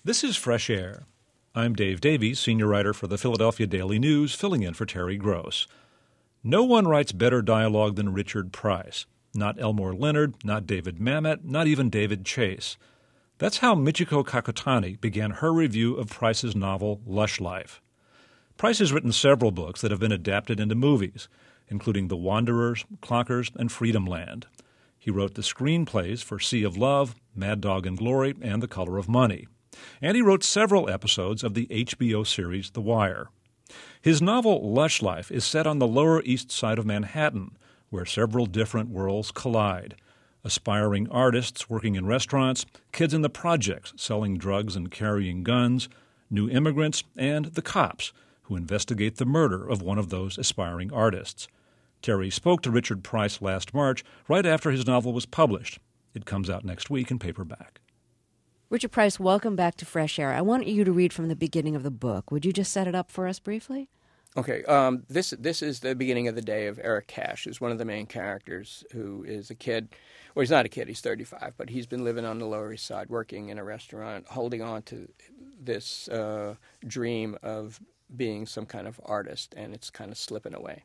This is Fresh Air. I'm Dave Davies, senior writer for the Philadelphia Daily News, filling in for Terry Gross. No one writes better dialogue than Richard Price. Not Elmore Leonard, not David Mamet, not even David Chase. That's how Michiko Kakutani began her review of Price's novel Lush Life. Price has written several books that have been adapted into movies, including The Wanderers, Clockers, and Freedom Land. He wrote the screenplays for Sea of Love, Mad Dog and Glory, and The Color of Money. And he wrote several episodes of the HBO series The Wire. His novel Lush Life is set on the Lower East Side of Manhattan, where several different worlds collide. Aspiring artists working in restaurants, kids in the projects selling drugs and carrying guns, new immigrants, and the cops who investigate the murder of one of those aspiring artists. Terry spoke to Richard Price last March, right after his novel was published. It comes out next week in paperback. Richard Price, welcome back to Fresh Air. I want you to read from the beginning of the book. Would you just set it up for us briefly? Okay. This is the beginning of the day of Eric Cash, who's one of the main characters, who is a kid. Well, he's not a kid. He's 35, but he's been living on the Lower East Side, working in a restaurant, holding on to this dream of being some kind of artist, and it's kind of slipping away.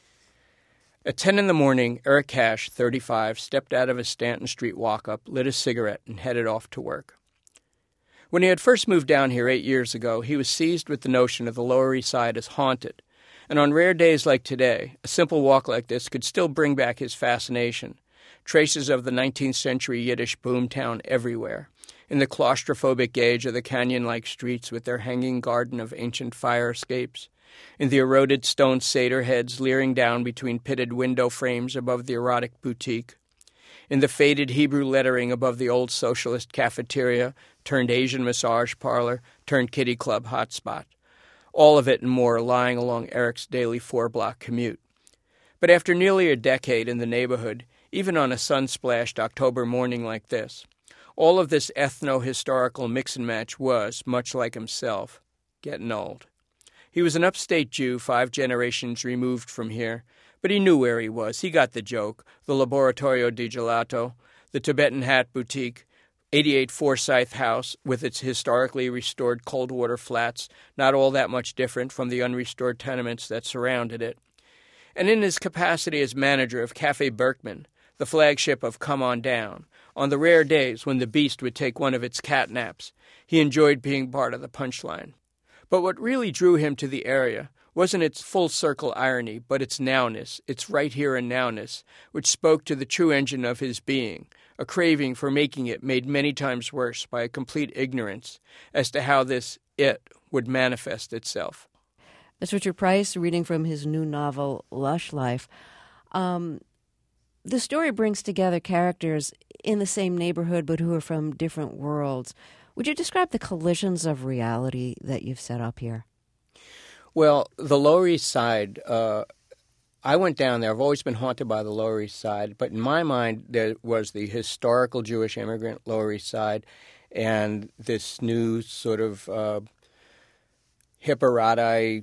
At 10 in the morning, Eric Cash, 35, stepped out of his Stanton Street walk-up, lit a cigarette, and headed off to work. When he had first moved down here 8 years ago, he was seized with the notion of the Lower East Side as haunted, and on rare days like today, a simple walk like this could still bring back his fascination. Traces of the 19th century Yiddish boomtown everywhere, in the claustrophobic gauge of the canyon-like streets with their hanging garden of ancient fire escapes, in the eroded stone satyr heads leering down between pitted window frames above the erotic boutique, in the faded Hebrew lettering above the old socialist cafeteria turned Asian massage parlor turned kiddie club hotspot. All of it and more lying along Eric's daily 4-block commute. But after nearly a decade in the neighborhood, even on a sun-splashed October morning like this, all of this ethno-historical mix-and-match was, much like himself, getting old. He was an upstate Jew 5 generations removed from here, but he knew where he was. He got the joke. The Laboratorio di Gelato, the Tibetan Hat Boutique, 88 Forsyth House with its historically restored cold water flats, not all that much different from the unrestored tenements that surrounded it. And in his capacity as manager of Cafe Berkman, the flagship of Come On Down, on the rare days when the beast would take one of its cat naps, he enjoyed being part of the punchline. But what really drew him to the area wasn't its full-circle irony, but its nowness, its right-here-and-nowness, which spoke to the true engine of his being, a craving for making it made many times worse by a complete ignorance as to how this it would manifest itself. That's Richard Price reading from his new novel, Lush Life. The story brings together characters in the same neighborhood but who are from different worlds. Would you describe the collisions of reality that you've set up here? Well, the Lower East Side, I went down there. I've always been haunted by the Lower East Side, but in my mind there was the historical Jewish immigrant Lower East Side and this new sort of hipperati,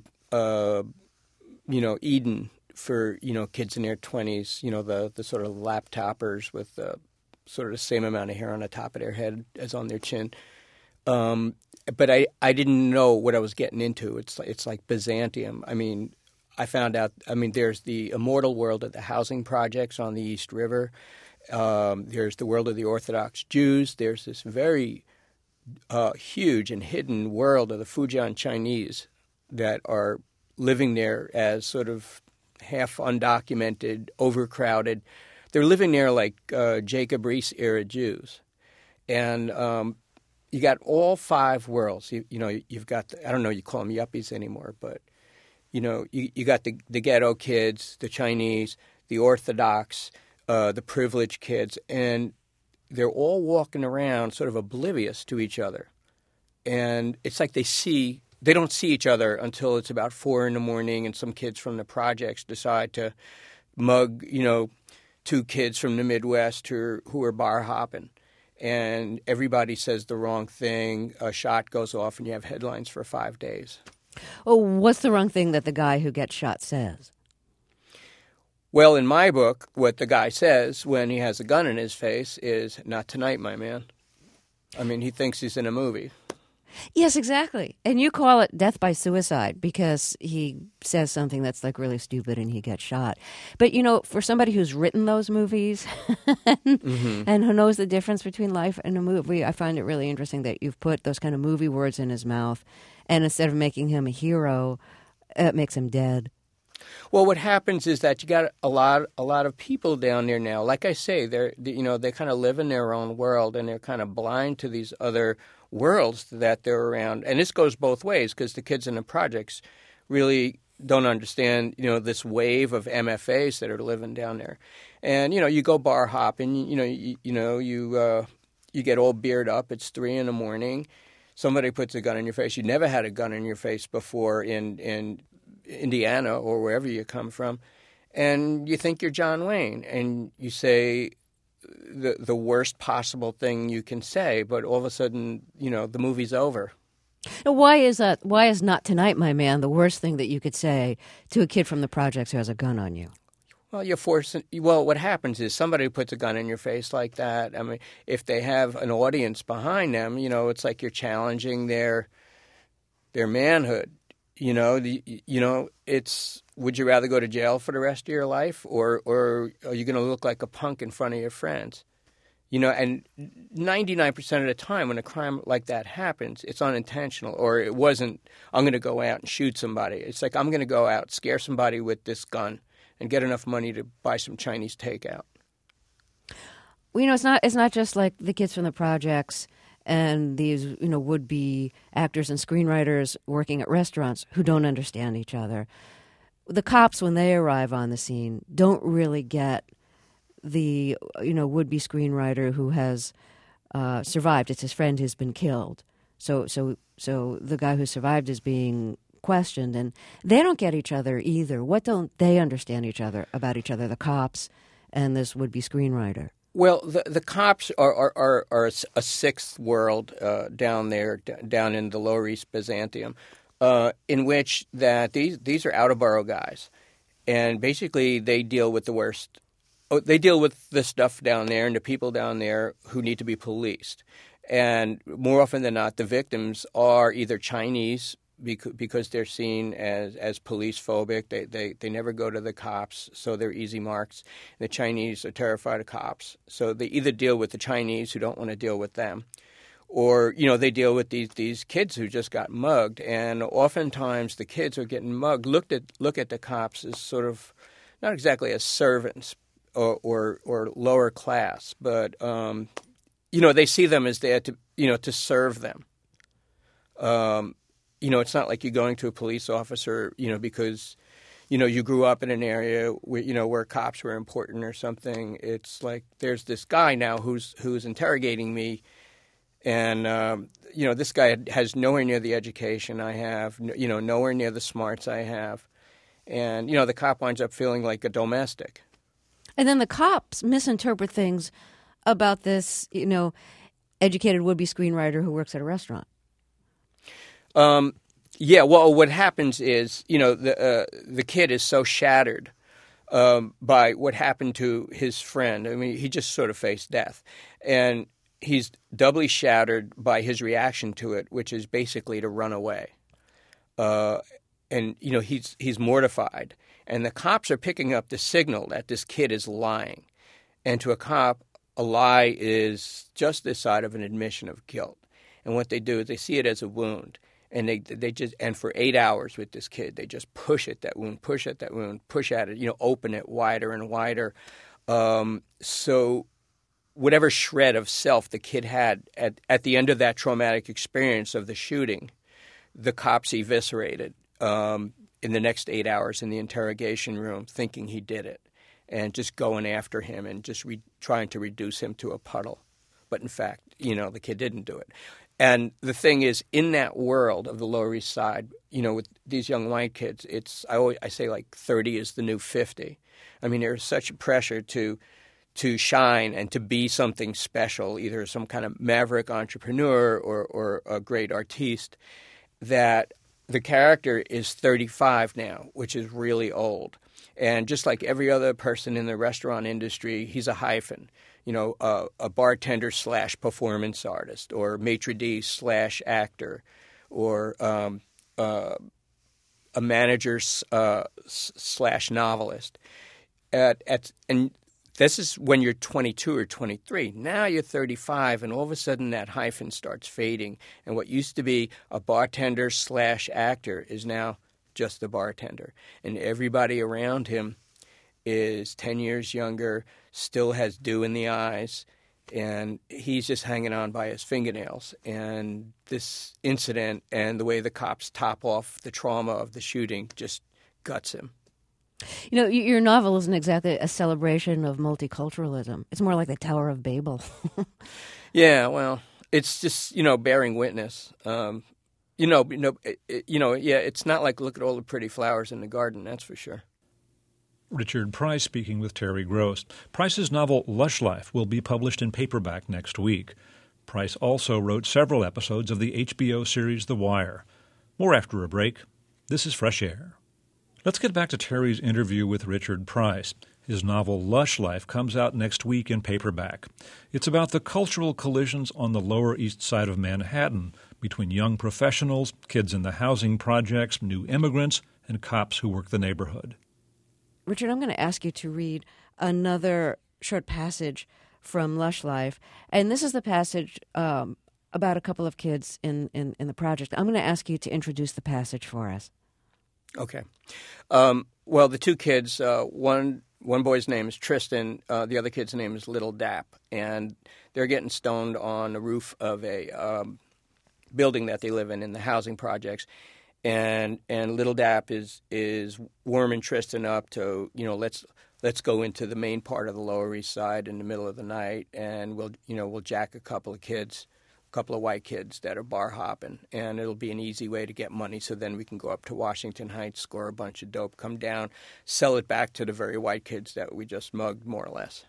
Eden for, kids in their 20s, the sort of laptoppers with sort of the same amount of hair on the top of their head as on their chin. But I didn't know what I was getting into. It's like Byzantium. I found out, there's the immortal world of the housing projects on the East River. There's the world of the Orthodox Jews. There's this very huge and hidden world of the Fujian Chinese that are living there as sort of half undocumented, overcrowded. They're living there like Jacob Riis-era Jews. And you got all 5 worlds. You've got, I don't know, you call them yuppies anymore, but, you got the ghetto kids, the Chinese, the Orthodox, the privileged kids, and they're all walking around sort of oblivious to each other. And it's like they don't see each other until it's about 4 a.m, and some kids from the projects decide to mug, 2 kids from the Midwest who are bar hopping. And everybody says the wrong thing, a shot goes off, and you have headlines for 5 days. Oh, what's the wrong thing that the guy who gets shot says? Well, in my book, what the guy says when he has a gun in his face is, "Not tonight, my man." He thinks he's in a movie. Yes, exactly. And you call it death by suicide because he says something that's like really stupid and he gets shot. But for somebody who's written those movies and who knows the difference between life and a movie, I find it really interesting that you've put those kind of movie words in his mouth, and instead of making him a hero, it makes him dead. Well, what happens is that you got a lot of people down there now. Like I say, they kind of live in their own world, and they're kind of blind to these other worlds that they're around. And this goes both ways because the kids in the projects really don't understand, this wave of MFAs that are living down there. And you go bar hopping, you get all beard up. It's 3 a.m. Somebody puts a gun in your face. You never had a gun in your face before in Indiana or wherever you come from, and you think you're John Wayne, and you say the worst possible thing you can say, but all of a sudden, the movie's over. Now, why is that? Why is "Not Tonight, My Man" the worst thing that you could say to a kid from the projects who has a gun on you? Well, what happens is somebody puts a gun in your face like that. I mean, if they have an audience behind them, it's like you're challenging their manhood. It's would you rather go to jail for the rest of your life, or are you going to look like a punk in front of your friends? And 99% of the time when a crime like that happens, it's unintentional, or it wasn't, I'm going to go out and shoot somebody. It's like, I'm going to go out, scare somebody with this gun, and get enough money to buy some Chinese takeout. Well, it's not just like the kids from the projects and these, would-be actors and screenwriters working at restaurants who don't understand each other. The cops, when they arrive on the scene, don't really get the, would-be screenwriter who has survived. It's his friend who's been killed. So the guy who survived is being questioned, and they don't get each other either. What don't they understand about each other, the cops and this would-be screenwriter? Well, the cops are a sixth world down there, down in the Lower East Byzantium, in which that these are out-of-borough guys, and basically they deal with the worst. They deal with the stuff down there and the people down there who need to be policed, and more often than not, the victims are either Chinese, because they're seen as police phobic. They never go to the cops, so they're easy marks. The Chinese are terrified of cops, so they either deal with the Chinese who don't want to deal with them, or they deal with these kids who just got mugged. And oftentimes the kids who are getting mugged look at the cops as sort of not exactly as servants or lower class, but they see them as there to serve them. It's not like you're going to a police officer, because, you grew up in an area where cops were important or something. It's like there's this guy now who's interrogating me, and this guy has nowhere near the education I have, nowhere near the smarts I have, and the cop winds up feeling like a domestic. And then the cops misinterpret things about this, educated would-be screenwriter who works at a restaurant. Yeah. Well, what happens is, the kid is so shattered by what happened to his friend. I mean, he just sort of faced death, and he's doubly shattered by his reaction to it, which is basically to run away. And he's mortified, and the cops are picking up the signal that this kid is lying, and to a cop, a lie is just this side of an admission of guilt. And what they do is they see it as a wound. And they just, and for 8 hours with this kid, they just push at that wound, push at it, open it wider and wider. So whatever shred of self the kid had at the end of that traumatic experience of the shooting, the cops eviscerated in the next 8 hours in the interrogation room, thinking he did it, and just going after him and just trying to reduce him to a puddle. But in fact, the kid didn't do it. And the thing is, in that world of the Lower East Side, with these young white kids, I say like 30 is the new 50. I mean, there's such a pressure to shine and to be something special, either some kind of maverick entrepreneur or a great artiste, that the character is 35 now, which is really old. And just like every other person in the restaurant industry, he's a hyphen. a bartender / performance artist, or maitre d' / actor, or a manager / novelist. And this is when you're 22 or 23. Now you're 35, and all of a sudden that hyphen starts fading. And what used to be a bartender / actor is now just a bartender. And everybody around him is 10 years younger, still has dew in the eyes, and he's just hanging on by his fingernails. And this incident and the way the cops top off the trauma of the shooting just guts him. Your novel isn't exactly a celebration of multiculturalism. It's more like the Tower of Babel. Yeah, well, it's just, bearing witness. It's not like look at all the pretty flowers in the garden, that's for sure. Richard Price speaking with Terry Gross. Price's novel Lush Life will be published in paperback next week. Price also wrote several episodes of the HBO series The Wire. More after a break. This is Fresh Air. Let's get back to Terry's interview with Richard Price. His novel Lush Life comes out next week in paperback. It's about the cultural collisions on the Lower East Side of Manhattan between young professionals, kids in the housing projects, new immigrants, and cops who work the neighborhood. Richard, I'm going to ask you to read another short passage from Lush Life. And this is the passage about a couple of kids in the project. I'm going to ask you to introduce the passage for us. Okay. Well, the two kids, one boy's name is Tristan. The other kid's name is Little Dap. And they're getting stoned on the roof of a building that they live in the housing projects. And Little Dap is warming Tristan up to, let's go into the main part of the Lower East Side in the middle of the night, and we'll jack a couple of white kids that are bar hopping, and it'll be an easy way to get money. So then we can go up to Washington Heights, score a bunch of dope, come down, sell it back to the very white kids that we just mugged, more or less.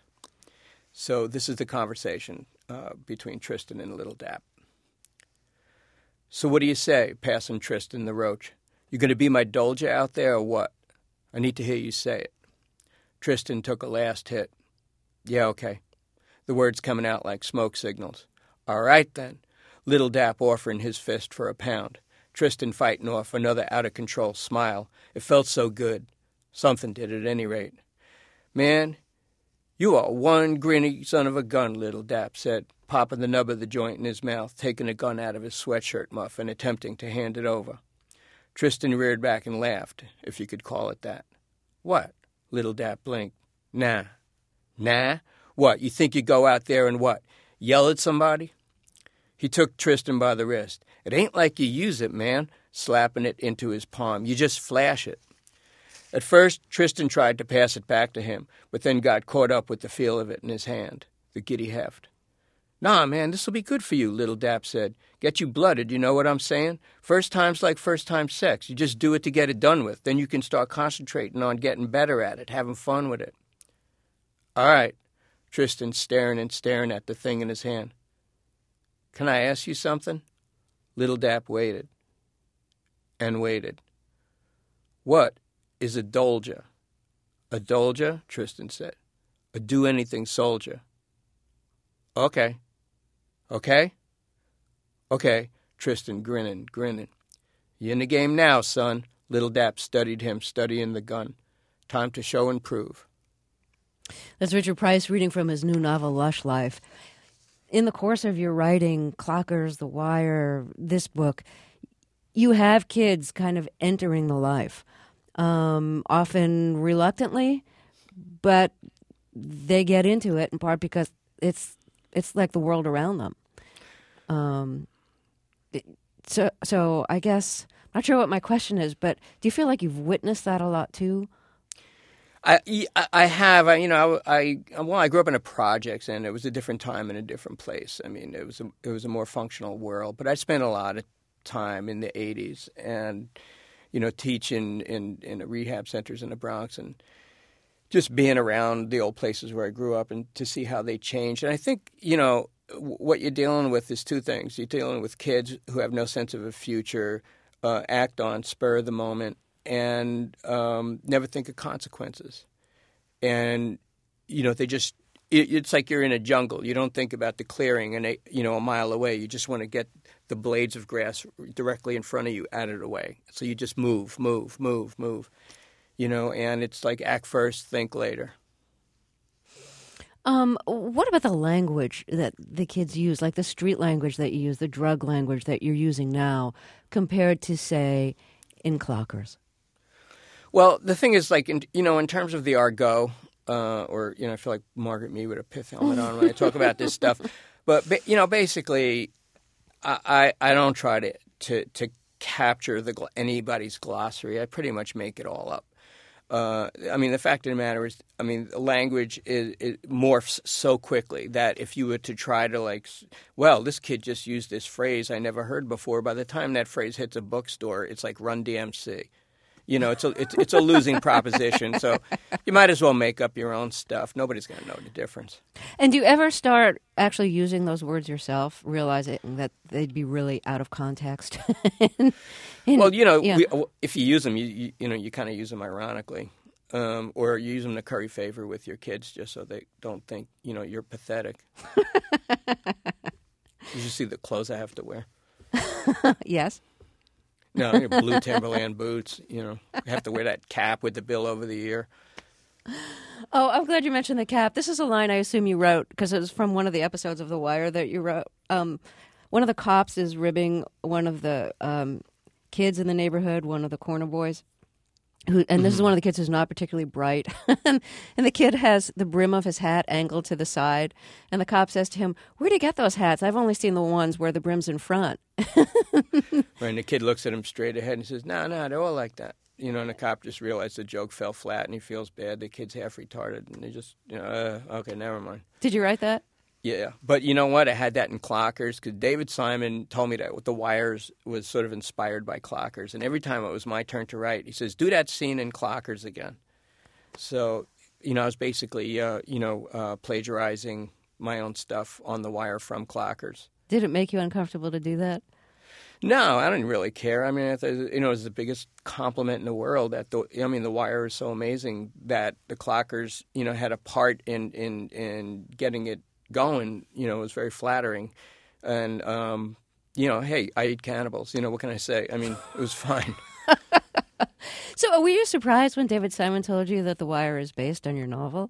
So this is the conversation between Tristan and Little Dap. So what do you say, passing Tristan the roach? You going to be my Dolja out there or what? I need to hear you say it. Tristan took a last hit. Yeah, okay. The words coming out like smoke signals. All right, then. Little Dap offering his fist for £1. Tristan fighting off another out-of-control smile. It felt so good. Something did at any rate. Man, you are one grinny son of a gun, Little Dap said, popping the nub of the joint in his mouth, taking a gun out of his sweatshirt muff and attempting to hand it over. Tristan reared back and laughed, if you could call it that. What? Little Dap blinked. Nah. Nah? What, you think you go out there and what, yell at somebody? He took Tristan by the wrist. It ain't like you use it, man, slapping it into his palm. You just flash it. At first, Tristan tried to pass it back to him, but then got caught up with the feel of it in his hand, the giddy heft. Nah, man, this'll be good for you, Little Dap said. Get you blooded, you know what I'm saying? First time's like first time sex. You just do it to get it done with. Then you can start concentrating on getting better at it, having fun with it. All right, Tristan staring at the thing in his hand. Can I ask you something? Little Dap waited. And waited. What is a Dolja? A Dolja? Tristan said. A do-anything soldier. Okay. Okay? Okay, Tristan grinning. You in the game now, son. Little Dap studied him, studying the gun. Time to show and prove. That's Richard Price reading from his new novel, Lush Life. In the course of your writing, Clockers, The Wire, this book, you have kids kind of entering the life, often reluctantly, but they get into it in part because it's like the world around them. So I guess, I'm not sure what my question is, but do you feel like you've witnessed that a lot too? I have. I grew up in a projects, and it was a different time and a different place. I mean, it was a more functional world. But I spent a lot of time in the 80s and, teaching in rehab centers in the Bronx and just being around the old places where I grew up and to see how they changed. And I think, what you're dealing with is two things. You're dealing with kids who have no sense of a future, act on spur of the moment, and never think of consequences. And, they just it's like you're in a jungle. You don't think about the clearing and a mile away. You just want to get the blades of grass directly in front of you out of the way. So you just move, and it's like act first, think later. What about the language that the kids use, like the street language that you use, the drug language that you're using now, compared to, say, in Clockers? Well, the thing is, like, in terms of the argot, I feel like Margaret Mead with a pith helmet on when I talk about this stuff. But, basically, I don't try to capture anybody's glossary. I pretty much make it all up. The fact of the matter is, language it morphs so quickly that if you were to try to this kid just used this phrase I never heard before, by the time that phrase hits a bookstore, it's like Run DMC. It's a losing proposition. So you might as well make up your own stuff. Nobody's going to know the difference. And do you ever start actually using those words yourself, realizing that they'd be really out of context? If you use them, you kind of use them ironically, or you use them to curry favor with your kids, just so they don't think you're pathetic. You should see the clothes I have to wear. Yes. No, blue Timberland boots. You have to wear that cap with the bill over the ear. Oh, I'm glad you mentioned the cap. This is a line I assume you wrote because it was from one of the episodes of The Wire that you wrote. One of the cops is ribbing one of the kids in the neighborhood, one of the corner boys. This is one of the kids who's not particularly bright. And the kid has the brim of his hat angled to the side. And the cop says to him, "Where'd you get those hats? I've only seen the ones where the brim's in front." Right, and the kid looks at him straight ahead and says, no, they're all like that. And the cop just realized the joke fell flat and he feels bad. The kid's half retarded. And they just, okay, never mind. Did you write that? Yeah, but you know what? I had that in Clockers because David Simon told me that The Wires was sort of inspired by Clockers. And every time it was my turn to write, he says, do that scene in Clockers again. So, I was basically, plagiarizing my own stuff on The Wire from Clockers. Did it make you uncomfortable to do that? No, I didn't really care. I mean, it was the biggest compliment in the world that The Wire is so amazing that the Clockers, had a part in getting it going. It was very flattering, and hey, I eat cannibals. What can I say? I mean, it was fine. So, were you surprised when David Simon told you that The Wire is based on your novel?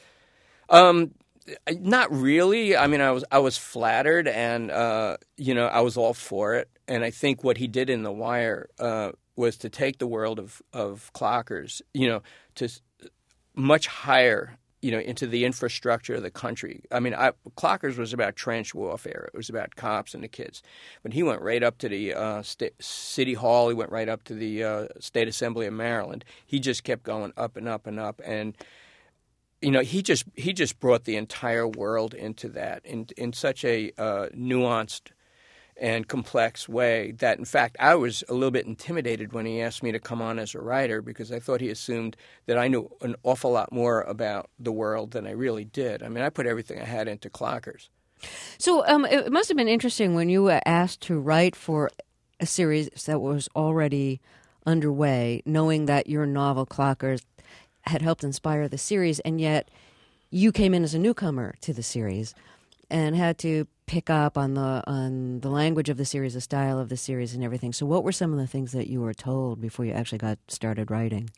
Not really. I mean, I was flattered, and I was all for it. And I think what he did in The Wire was to take the world of Clockers, to much higher, into the infrastructure of the country. I mean, Clockers was about trench warfare. It was about cops and the kids. But he went right up to the City Hall. He went right up to the State Assembly of Maryland. He just kept going up and up and up. And he just brought the entire world into that in such a nuanced and complex way that, in fact, I was a little bit intimidated when he asked me to come on as a writer because I thought he assumed that I knew an awful lot more about the world than I really did. I mean, I put everything I had into Clockers. So it must have been interesting when you were asked to write for a series that was already underway, knowing that your novel Clockers had helped inspire the series, and yet you came in as a newcomer to the series and had to pick up on the language of the series, the style of the series, and everything. So what were some of the things that you were told before you actually got started writing?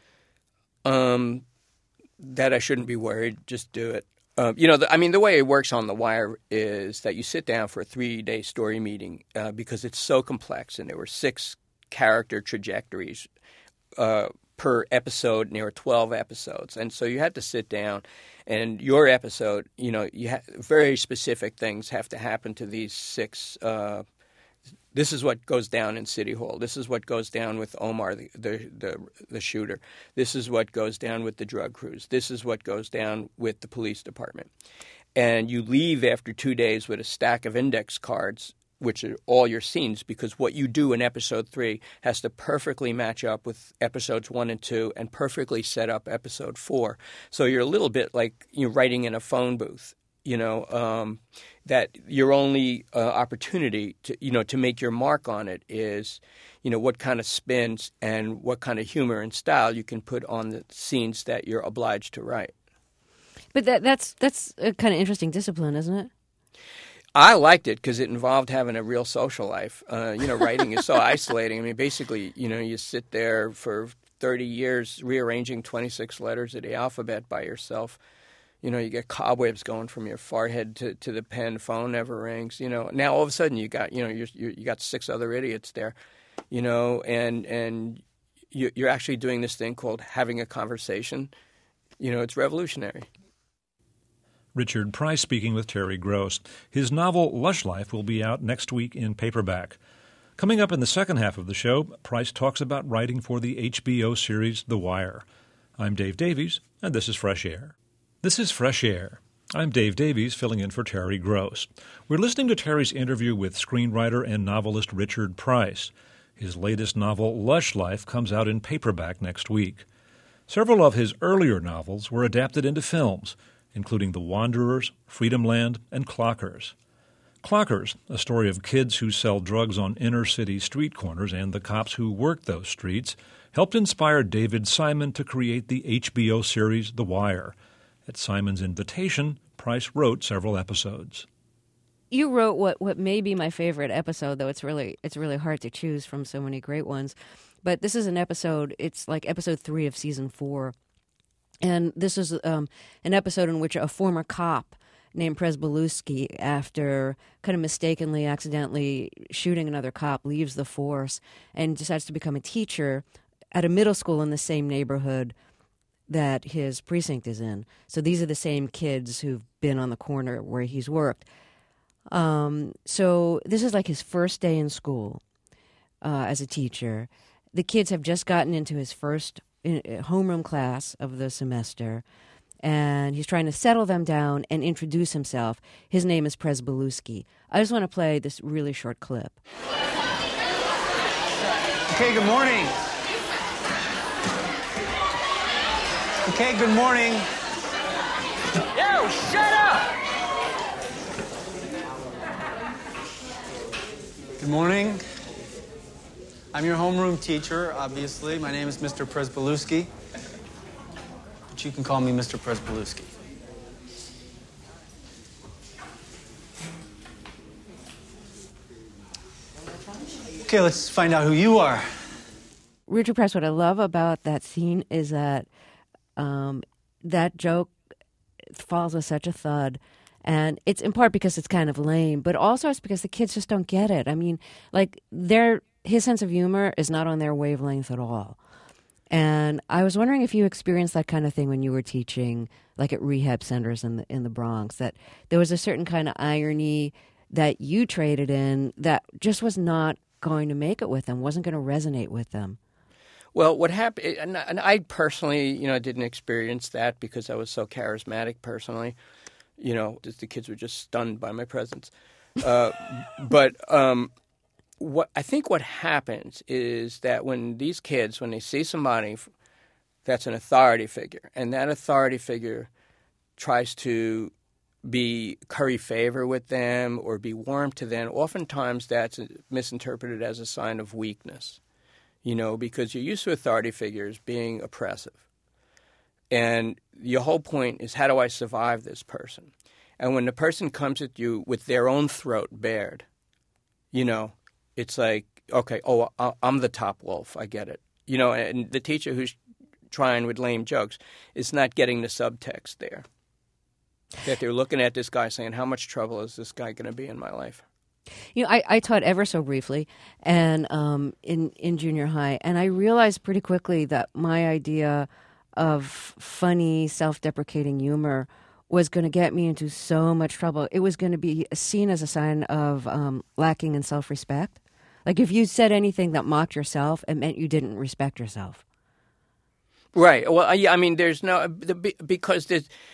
That I shouldn't be worried. Just do it. The way it works on The Wire is that you sit down for a 3-day story meeting because it's so complex, and there were 6 character trajectories per episode, and there were 12 episodes. And so you had to sit down, and your episode, very specific things have to happen to these 6. This is what goes down in City Hall. This is what goes down with Omar, the shooter. This is what goes down with the drug crews. This is what goes down with the police department. And you leave after 2 days with a stack of index cards, which are all your scenes, because what you do in episode 3 has to perfectly match up with episodes 1 and 2 and perfectly set up episode 4. So you're a little bit like you're writing in a phone booth, that your only opportunity to make your mark on it is, what kind of spins and what kind of humor and style you can put on the scenes that you're obliged to write. But that's a kind of interesting discipline, isn't it? I liked it because it involved having a real social life. Writing is so isolating. I mean, basically, you sit there for 30 years rearranging 26 letters of the alphabet by yourself. You get cobwebs going from your forehead to the pen. Phone never rings. Now all of a sudden you got you got 6 other idiots there. And you're actually doing this thing called having a conversation. It's revolutionary. Richard Price speaking with Terry Gross. His novel Lush Life will be out next week in paperback. Coming up in the second half of the show, Price talks about writing for the HBO series The Wire. I'm Dave Davies, and this is Fresh Air. This is Fresh Air. I'm Dave Davies, filling in for Terry Gross. We're listening to Terry's interview with screenwriter and novelist Richard Price. His latest novel, Lush Life, comes out in paperback next week. Several of his earlier novels were adapted into films, including The Wanderers, Freedom Land, and Clockers. Clockers, a story of kids who sell drugs on inner-city street corners and the cops who work those streets, helped inspire David Simon to create the HBO series The Wire. At Simon's invitation, Price wrote several episodes. You wrote what may be my favorite episode, though it's really hard to choose from so many great ones. But this is an episode, it's like episode 3 of season 4. And this is an episode in which a former cop named Przebylewski, after kind of mistakenly, accidentally shooting another cop, leaves the force and decides to become a teacher at a middle school in the same neighborhood that his precinct is in. So these are the same kids who've been on the corner where he's worked. So this is like his first day in school as a teacher. The kids have just gotten into his first homeroom class of the semester, and he's trying to settle them down and introduce himself. His name is Przebylewski. I just want to play this really short clip. Okay, good morning. Okay, good morning. Yo, shut up! Good morning. I'm your homeroom teacher, obviously. My name is Mr. Przebylewski, but you can call me Mr. Przebylewski. Okay, let's find out who you are. Richard Price, what I love about that scene is that that joke falls with such a thud. And it's in part because it's kind of lame, but also it's because the kids just don't get it. I mean, like, his sense of humor is not on their wavelength at all. And I was wondering if you experienced that kind of thing when you were teaching, like at rehab centers in the Bronx, that there was a certain kind of irony that you traded in that just was not going to make it with them, wasn't going to resonate with them. Well, what happened, and I personally, didn't experience that because I was so charismatic personally. The kids were just stunned by my presence. But what happens is that when these kids, when they see somebody that's an authority figure, and that authority figure tries to curry favor with them or be warm to them, oftentimes that's misinterpreted as a sign of weakness, because you're used to authority figures being oppressive. And your whole point is, how do I survive this person? And when the person comes at you with their own throat bared, it's like, okay, I'm the top wolf. I get it. And the teacher who's trying with lame jokes is not getting the subtext there. That they're looking at this guy saying, how much trouble is this guy going to be in my life? I taught ever so briefly and in junior high, and I realized pretty quickly that my idea of funny, self-deprecating humor was going to get me into so much trouble. It was going to be seen as a sign of lacking in self-respect. Like if you said anything that mocked yourself, it meant you didn't respect yourself. Right. Well, I mean, there's no because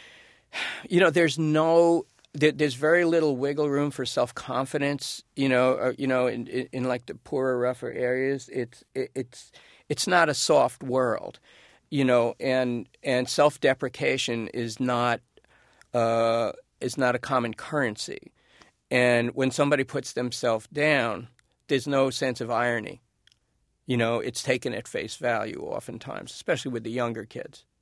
there's very little wiggle room for self-confidence. In like the poorer, rougher areas, it's not a soft world. And self-deprecation is not a common currency. And when somebody puts themselves down, there's no sense of irony. It's taken at face value oftentimes, especially with the younger kids.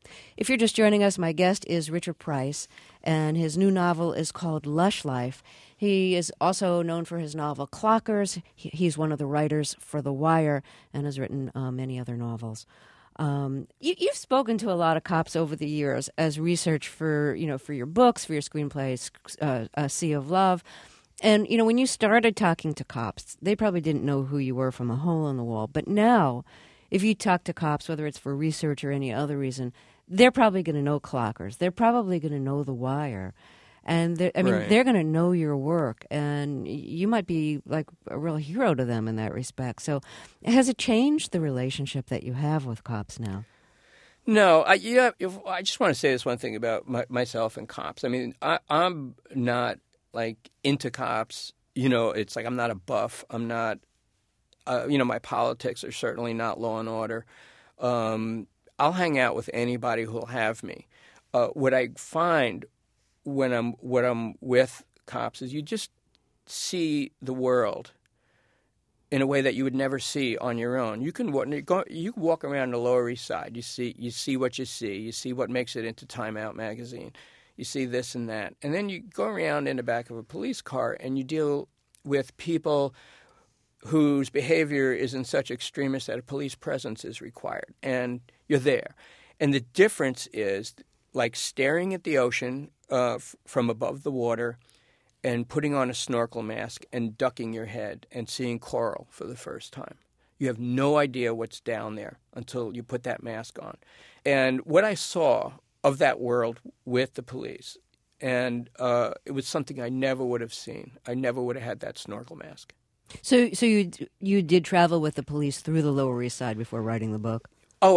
If you're just joining us, my guest is Richard Price, and his new novel is called Lush Life. He is also known for his novel Clockers. He's one of the writers for The Wire and has written many other novels. You've spoken to a lot of cops over the years as research for your books, for your screenplays, A Sea of Love. And, when you started talking to cops, they probably didn't know who you were from a hole in the wall. But now, if you talk to cops, whether it's for research or any other reason, they're probably going to know Clockers. They're probably going to know The Wire. And they're going to know your work. And you might be like a real hero to them in that respect. So has it changed the relationship that you have with cops now? No, I just want to say this one thing about myself and cops. I mean, I'm not like into cops. It's like I'm not a buff. I'm not, my politics are certainly not law and order. I'll hang out with anybody who'll have me. What I find when I'm with cops is you just see the world in a way that you would never see on your own. You can walk around the Lower East Side. You see what you see. You see what makes it into Time Out magazine. You see this and that. And then you go around in the back of a police car and you deal with people whose behavior is in such extremis that a police presence is required. And you're there. And the difference is like staring at the ocean from above the water and putting on a snorkel mask and ducking your head and seeing coral for the first time. You have no idea what's down there until you put that mask on. And what I saw of that world with the police, and it was something I never would have seen. I never would have had that snorkel mask. So you did travel with the police through the Lower East Side before writing the book? Oh,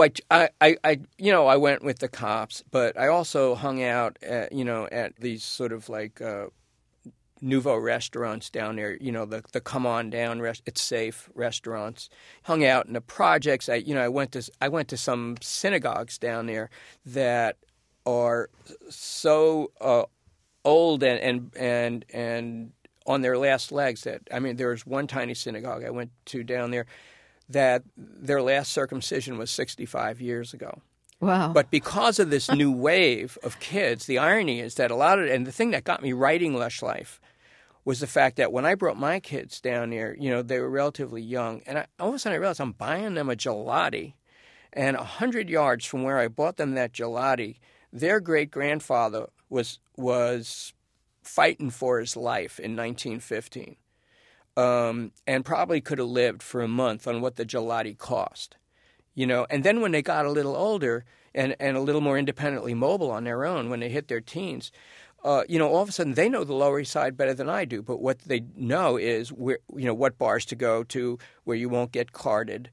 I went with the cops, but I also hung out at these sort of like nouveau restaurants down there. The Come On Down, It's Safe restaurants. Hung out in the projects. I went to some synagogues down there that are so old and on their last legs. There was one tiny synagogue I went to down there that their last circumcision was 65 years ago. Wow. But because of this new wave of kids, the irony is that and the thing that got me writing Lush Life was the fact that when I brought my kids down there, they were relatively young, and all of a sudden I realized I'm buying them a gelati, and 100 yards from where I bought them that gelati, their great-grandfather was fighting for his life in 1915. And probably could have lived for a month on what the gelati cost, And then when they got a little older and a little more independently mobile on their own, when they hit their teens, all of a sudden they know the Lower East Side better than I do. But what they know is where, what bars to go to, where you won't get carded,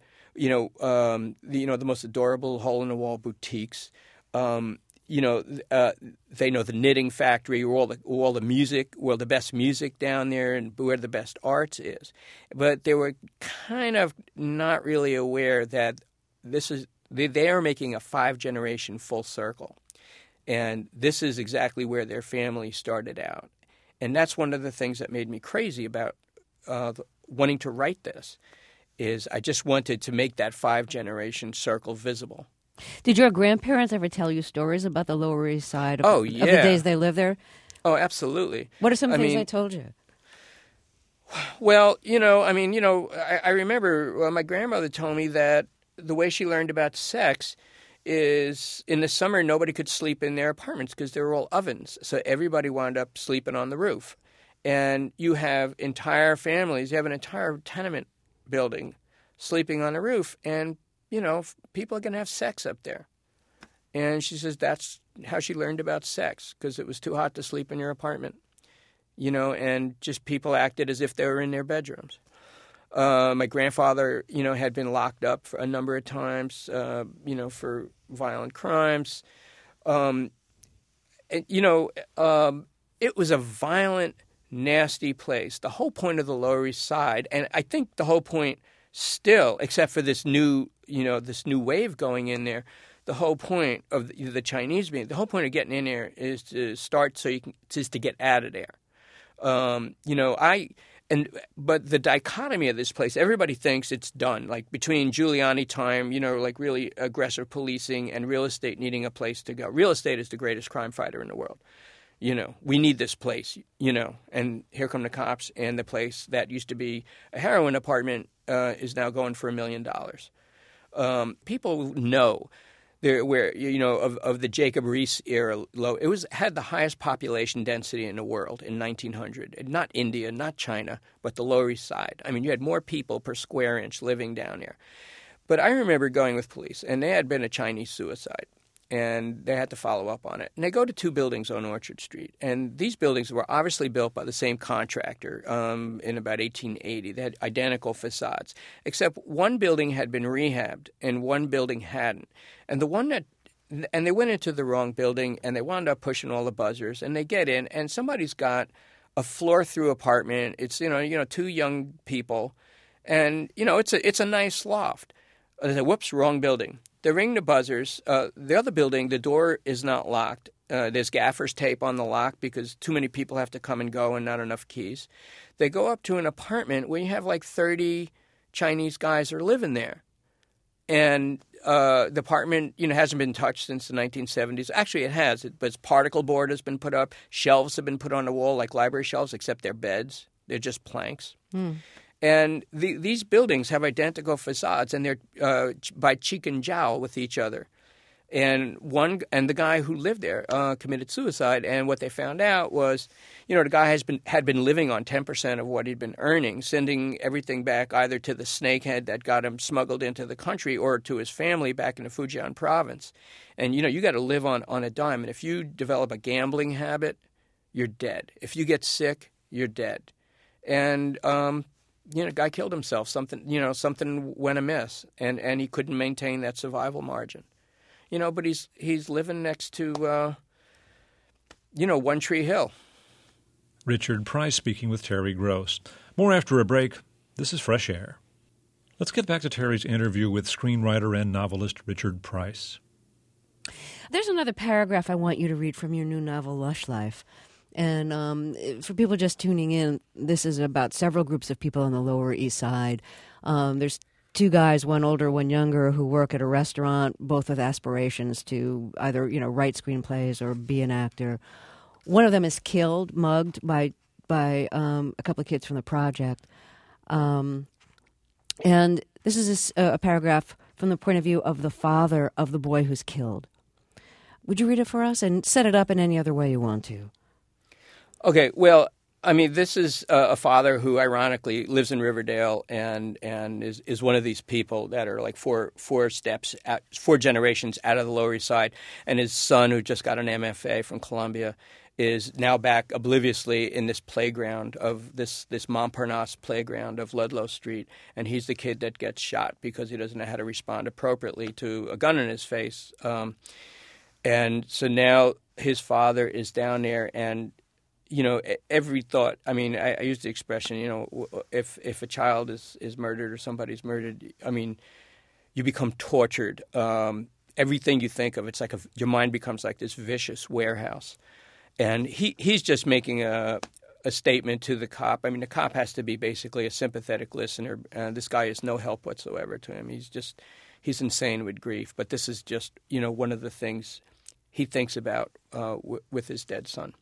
the most adorable hole-in-the-wall boutiques. They know the knitting factory, where all the music, where the best music down there, and where the best arts is. But they were kind of not really aware that they are making a 5-generation full circle, and this is exactly where their family started out. And that's one of the things that made me crazy about wanting to write this. Is I just wanted to make that 5-generation circle visible. Did your grandparents ever tell you stories about the Lower East Side of the days they lived there? Oh, absolutely. What are some things they told you? Well, I remember my grandmother told me that the way she learned about sex is in the summer nobody could sleep in their apartments because they were all ovens. So everybody wound up sleeping on the roof. And you have entire families, you have an entire tenement building sleeping on the roof, and people are going to have sex up there. And she says that's how she learned about sex, because it was too hot to sleep in your apartment, and just people acted as if they were in their bedrooms. My grandfather, had been locked up for a number of times, for violent crimes. It was a violent, nasty place. The whole point of the Lower East Side, and I think the whole point still, except for this new wave going in there, the whole point of the Chinese being, the whole point of getting in there is to start is to get out of there. But the dichotomy of this place, everybody thinks it's done. Like between Giuliani time, like really aggressive policing and real estate needing a place to go. Real estate is the greatest crime fighter in the world. We need this place, and here come the cops, and the place that used to be a heroin apartment is now going for $1 million. People know where of the Jacob Riis era, it had the highest population density in the world in 1900. Not India, not China, but the Lower East Side. I mean, you had more people per square inch living down there. But I remember going with police, and there had been a Chinese suicide, and they had to follow up on it. And they go to 2 buildings on Orchard Street, and these buildings were obviously built by the same contractor in about 1880. They had identical facades, except one building had been rehabbed and one building hadn't. And they went into the wrong building, and they wound up pushing all the buzzers, and they get in, and somebody's got a floor-through apartment. It's 2 young people, and it's a nice loft. They say, whoops, wrong building. They ring the buzzers. The other building, the door is not locked. There's gaffer's tape on the lock because too many people have to come and go and not enough keys. They go up to an apartment where you have like 30 Chinese guys are living there. And the apartment, hasn't been touched since the 1970s. Actually, it has. But particle board has been put up. Shelves have been put on the wall like library shelves, except they're beds. They're just planks. And these buildings have identical facades, and they're by cheek and jowl with each other. And the guy who lived there committed suicide. And what they found out was, the guy had been living on 10% of what he'd been earning, sending everything back either to the snakehead that got him smuggled into the country or to his family back in the Fujian province. And you got to live on a dime. And if you develop a gambling habit, you're dead. If you get sick, you're dead. And guy killed himself. Something went amiss, and he couldn't maintain that survival margin. But he's living next to, One Tree Hill. Richard Price speaking with Terry Gross. More after a break. This is Fresh Air. Let's get back to Terry's interview with screenwriter and novelist Richard Price. There's another paragraph I want you to read from your new novel, Lush Life. And for people just tuning in, this is about several groups of people on the Lower East Side. There's 2 guys, one older, one younger, who work at a restaurant, both with aspirations to either, write screenplays or be an actor. One of them is killed, mugged by a couple of kids from the project. And this is a paragraph from the point of view of the father of the boy who's killed. Would you read it for us and set it up in any other way you want to? Okay, well, this is a father who, ironically, lives in Riverdale and is one of these people that are like four generations out of the Lower East Side. And his son, who just got an MFA from Columbia, is now back obliviously in this playground of this Montparnasse playground of Ludlow Street. And he's the kid that gets shot because he doesn't know how to respond appropriately to a gun in his face. And so now his father is down there, and every thought. I use the expression, if a child is murdered or somebody's murdered, you become tortured. Everything you think of, it's like your mind becomes like this vicious warehouse. And he's just making a statement to the cop. The cop has to be basically a sympathetic listener. This guy is no help whatsoever to him. He's insane with grief. But this is just, one of the things he thinks about with his dead son.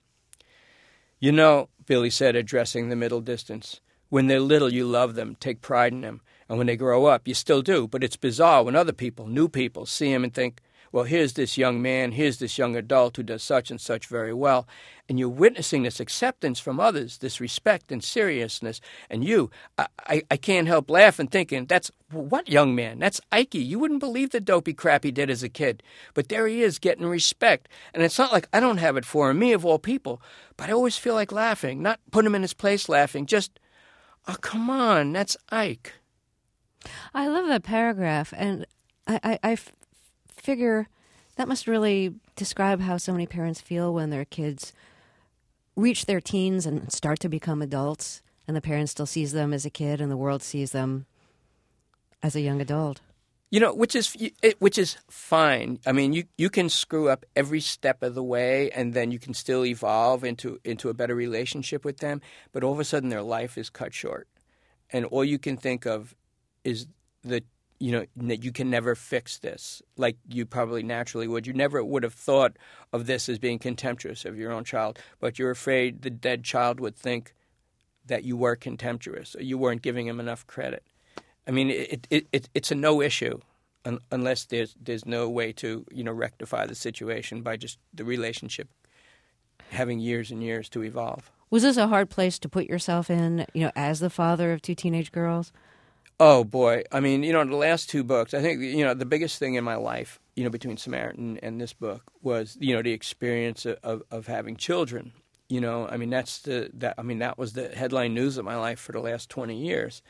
Billy said, addressing the middle distance, when they're little, you love them, take pride in them. And when they grow up, you still do. But it's bizarre when other people, new people, see him and think, well, here's this young man, here's this young adult who does such and such very well. And you're witnessing this acceptance from others, this respect and seriousness. And I can't help laughing, thinking, what young man? That's Ike. You wouldn't believe the dopey crap he did as a kid. But there he is, getting respect. And it's not like I don't have it for him, me of all people. But I always feel like laughing, not putting him in his place laughing, just, oh, come on, that's Ike. I love that paragraph, and I figure that must really describe how so many parents feel when their kids reach their teens and start to become adults, and the parent still sees them as a kid and the world sees them as a young adult. Which is fine. I mean, you can screw up every step of the way, and then you can still evolve into a better relationship with them. But all of a sudden, their life is cut short, and all you can think of is that you can never fix this, like you probably naturally would. You never would have thought of this as being contemptuous of your own child, but you're afraid the dead child would think that you were contemptuous or you weren't giving him enough credit. I mean, it's a no issue unless there's no way to rectify the situation by just the relationship having years and years to evolve. Was this a hard place to put yourself in, as the father of two teenage girls? Oh boy! I mean, the last two books. I think the biggest thing in my life, between Samaritan and this book was the experience of having children. I mean that was the headline news of my life for the last 20 years.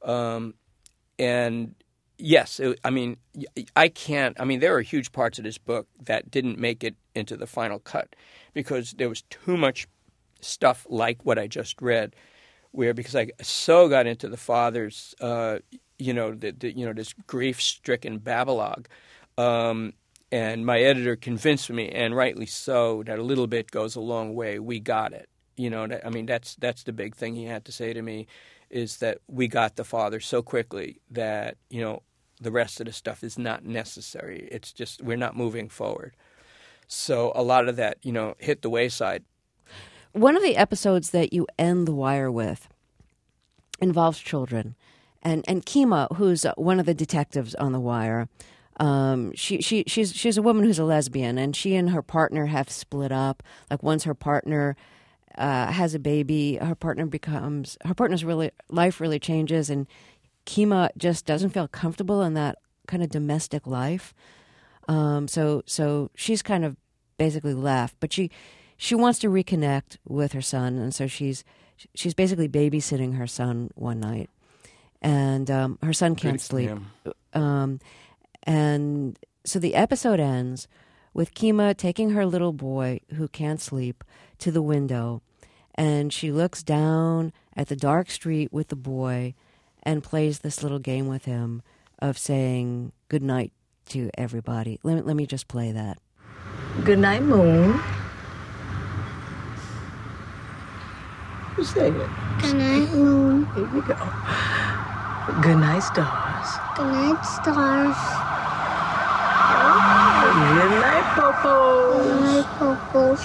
And yes, I can't. I mean, there are huge parts of this book that didn't make it into the final cut because there was too much stuff like what I just read, because I so got into the father's, this grief-stricken babblog, and my editor convinced me, and rightly so, that a little bit goes a long way. We got it. That's the big thing he had to say to me. Is that we got the father so quickly that, the rest of the stuff is not necessary. It's just we're not moving forward. So a lot of that, hit the wayside. One of the episodes that you end The Wire with involves children. And Kima, who's one of the detectives on The Wire, she's a woman who's a lesbian, and she and her partner have split up. Like once her partner has a baby, her partner's life really changes, and Kima just doesn't feel comfortable in that kind of domestic life. So she's kind of basically left, but she wants to reconnect with her son, and so she's basically babysitting her son one night, and her son can't sleep. And so the episode ends with Kima taking her little boy who can't sleep to the window, and she looks down at the dark street with the boy and plays this little game with him of saying good night to everybody. Let me just play that. Good night, Moon. Say it. Good night, Moon. Here we go. Good night, stars. Good night, stars. Good night, Popo. Good night, Popos.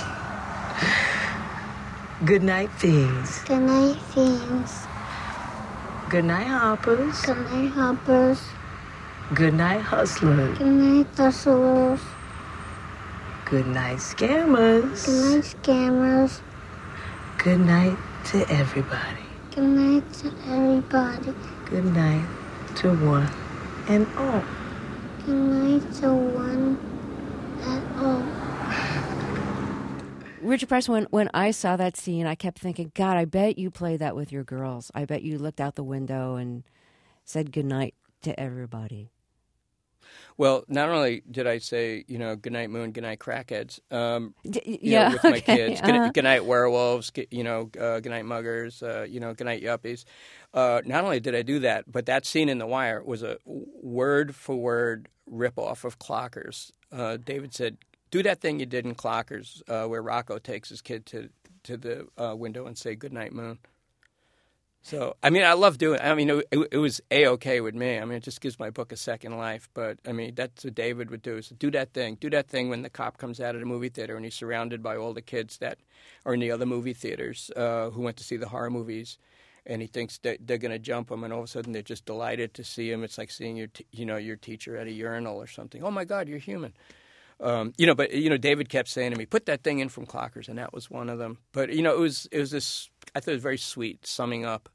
Good night, Fiends. Good night, Fiends. Good night, Hoppers. Good night, Hoppers. Good night, Hustlers. Good night, Hustlers. Good night, Scammers. Good night, Scammers. Good night to everybody. Good night to everybody. Good night to one and all. Good night to one and all. Richard Price, when I saw that scene, I kept thinking, God, I bet you played that with your girls. I bet you looked out the window and said goodnight to everybody. Well, not only did I say, good night, Moon, good night, crackheads, with my kids, good night, werewolves, good night, muggers, good night, yuppies. Not only did I do that, but that scene in The Wire was a word-for-word ripoff of Clockers. David said, do that thing you did in Clockers where Rocco takes his kid to the window and say, good night, Moon. So, I love doing it. It was A-okay with me. It just gives my book a second life. But, that's what David would do, is do that thing. Do that thing when the cop comes out of the movie theater and he's surrounded by all the kids that are in the other movie theaters who went to see the horror movies. And he thinks that they're going to jump him, and all of a sudden they're just delighted to see him. It's like seeing your teacher at a urinal or something. Oh, my God, you're human. But David kept saying to me, put that thing in from Clockers, and that was one of them. But, it was this, I thought it was very sweet, summing up.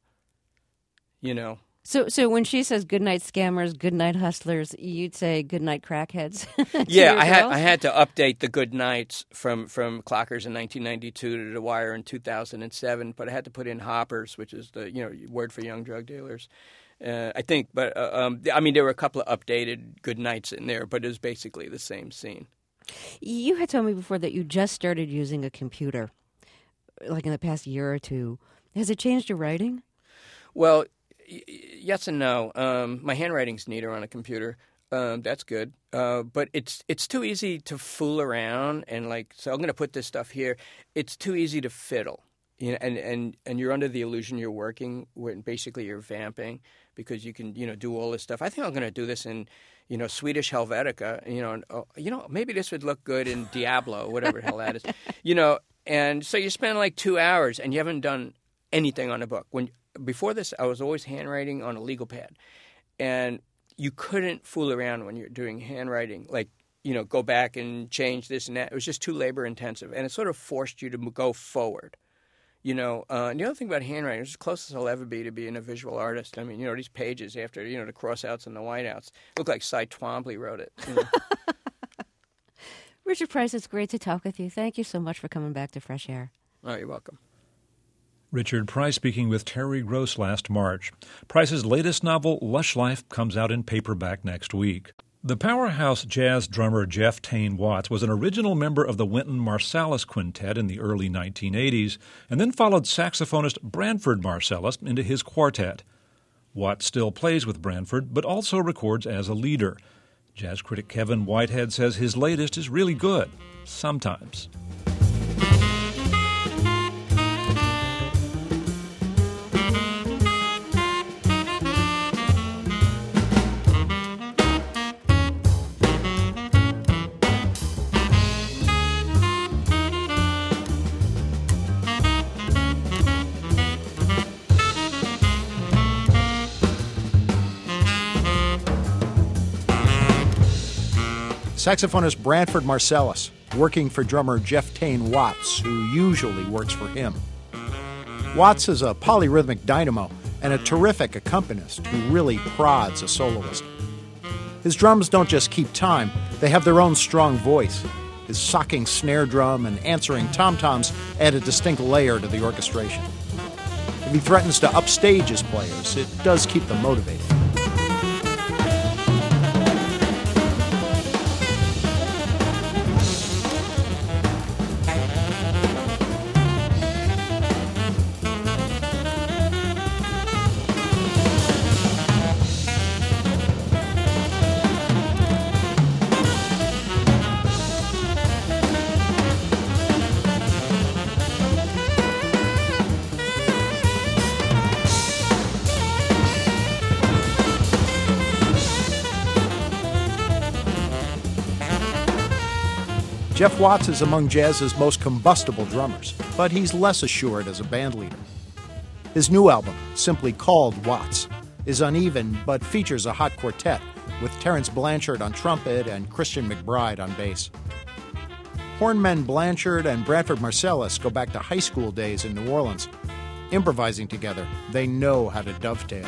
So when she says good night, scammers, good night, hustlers, you'd say good night, crackheads. Yeah, I had to update the good nights from Clockers in 1992 to The Wire in 2007, but I had to put in hoppers, which is the word for young drug dealers. I think, but there were a couple of updated good nights in there, but it was basically the same scene. You had told me before that you just started using a computer, like in the past year or two. Has it changed your writing? Well, yes and no. My handwriting's neater on a computer. That's good. But it's too easy to fool around and so I'm going to put this stuff here. It's too easy to fiddle. You know, and you're under the illusion you're working when basically you're vamping because you can, do all this stuff. I think I'm going to do this in, Swedish Helvetica, and, maybe this would look good in Diablo, whatever the hell that is, and so you spend like 2 hours and you haven't done anything on a book. Before this, I was always handwriting on a legal pad, and you couldn't fool around when you're doing handwriting, go back and change this and that. It was just too labor intensive, and it sort of forced you to go forward. And the other thing about handwriting, it's as close as I'll ever be to being a visual artist. I mean, these pages after, the crossouts and the whiteouts look like Cy Twombly wrote it. Richard Price, it's great to talk with you. Thank you so much for coming back to Fresh Air. Oh, you're welcome. Richard Price speaking with Terry Gross last March. Price's latest novel, Lush Life, comes out in paperback next week. The powerhouse jazz drummer Jeff Tain Watts was an original member of the Wynton Marsalis Quintet in the early 1980s, and then followed saxophonist Branford Marsalis into his quartet. Watts still plays with Branford, but also records as a leader. Jazz critic Kevin Whitehead says his latest is really good, sometimes. Saxophonist Branford Marsalis, working for drummer Jeff Tain Watts, who usually works for him. Watts is a polyrhythmic dynamo and a terrific accompanist who really prods a soloist. His drums don't just keep time, they have their own strong voice. His socking snare drum and answering tom-toms add a distinct layer to the orchestration. If he threatens to upstage his players, it does keep them motivated. Jeff Watts is among jazz's most combustible drummers, but he's less assured as a bandleader. His new album, simply called Watts, is uneven but features a hot quartet with Terence Blanchard on trumpet and Christian McBride on bass. Hornmen Blanchard and Branford Marsalis go back to high school days in New Orleans. Improvising together, they know how to dovetail.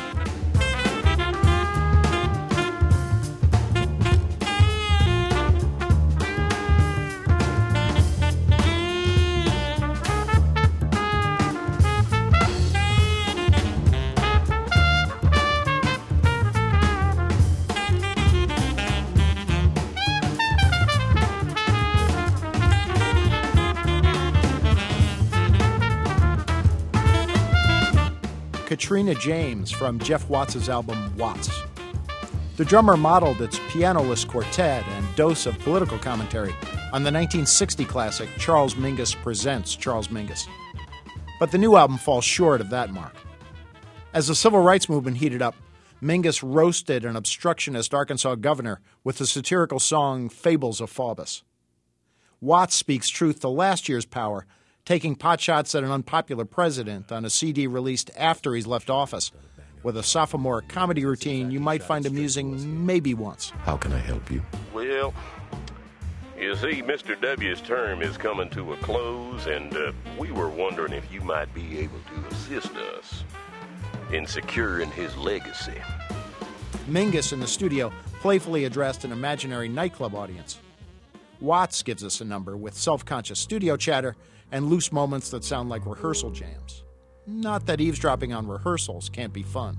Katrina James from Jeff Watts' album Watts. The drummer modeled its pianoless quartet and dose of political commentary on the 1960 classic Charles Mingus Presents Charles Mingus. But the new album falls short of that mark. As the civil rights movement heated up, Mingus roasted an obstructionist Arkansas governor with the satirical song Fables of Faubus. Watts speaks truth to last year's power, taking potshots at an unpopular president on a CD released after he's left office, with a sophomore comedy routine you might find amusing maybe once. How can I help you? Well, you see, Mr. W's term is coming to a close, and we were wondering if you might be able to assist us in securing his legacy. Mingus in the studio playfully addressed an imaginary nightclub audience. Watts gives us a number with self-conscious studio chatter and loose moments that sound like rehearsal jams. Not that eavesdropping on rehearsals can't be fun.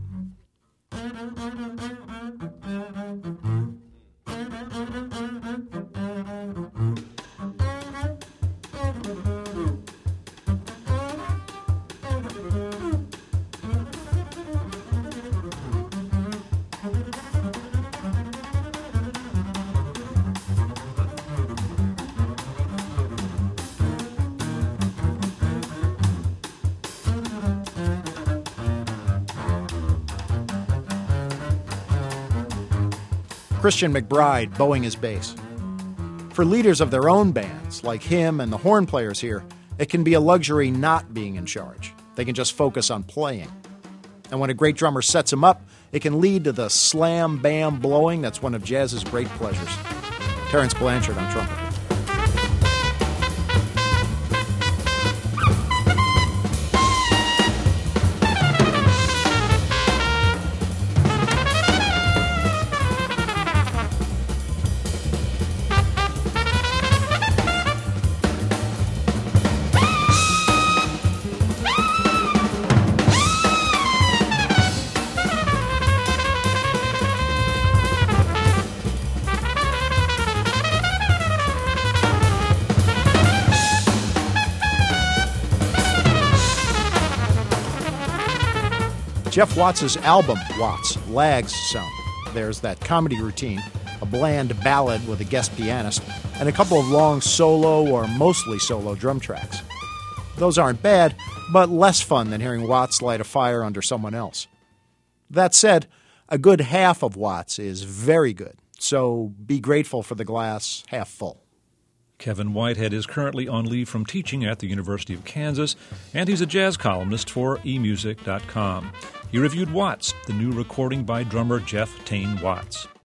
Christian McBride bowing his bass. For leaders of their own bands, like him and the horn players here, it can be a luxury not being in charge. They can just focus on playing. And when a great drummer sets him up, it can lead to the slam-bam blowing that's one of jazz's great pleasures. Terence Blanchard on trumpet. Jeff Watts' album, Watts, lags some. There's that comedy routine, a bland ballad with a guest pianist, and a couple of long solo or mostly solo drum tracks. Those aren't bad, but less fun than hearing Watts light a fire under someone else. That said, a good half of Watts is very good, so be grateful for the glass half full. Kevin Whitehead is currently on leave from teaching at the University of Kansas, and he's a jazz columnist for emusic.com. He reviewed Watts, the new recording by drummer Jeff Tain Watts.